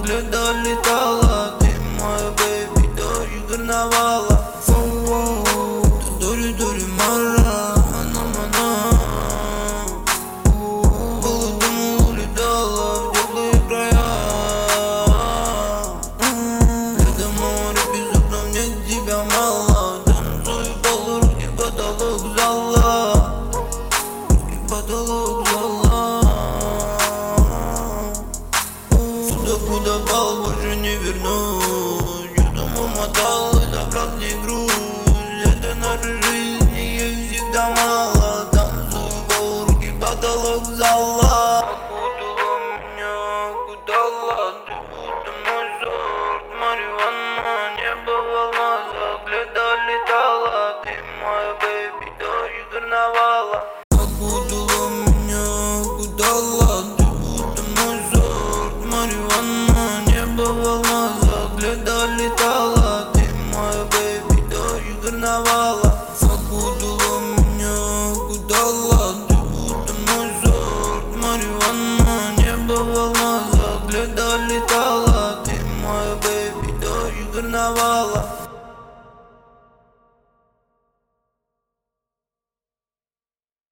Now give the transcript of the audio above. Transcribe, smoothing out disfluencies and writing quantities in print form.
взгляда летала. Ты моя бэйби, дочь карнавала. Ты дури мара, она. Было думал, улетала в теплые края. Лето, море, без окна, мне тебя мало. Танцую пол, руки потолок зала. Руки потолок зала. Сюда, куда пал, больше не вернусь. Что-то момотал, это правда не грусть. Это наша жизнь, ее всегда мало. Танцую пол, руки потолок зала. Окутала меня, окутала. Ты будто мой сорт, марихуана. Небо в алмазах, лето летала. Ты моя бэйби, дочь карнавала. Окутала меня, окутала. Ты будто мой сорт, марихуана. Небо в алмазах, лето летала. Ты моя бэйби, дочь карнавала. Окутала меня, окутала. Ты будто мой сорт, марихуана. Небо в алмазах, лето летала. Ты моя бэйби, дочь карнавала.